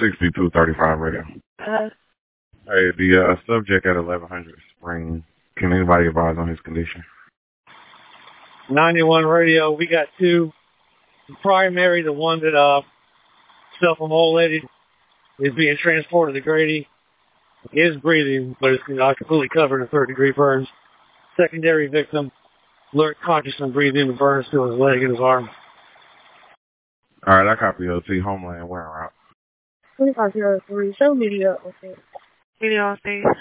6235 radio. Hey, the subject at 1100 Spring, can anybody advise on his condition? 91 radio, we got two. The primary, the one that self-immolated, is being transported to Grady. He is breathing, but it's not completely covered in third-degree burns. Secondary victim, alert, conscious, and breathing, and burns to his leg and his arm. All right, I copy OT. Homeland, where route? 2503, show media. Okay. Media,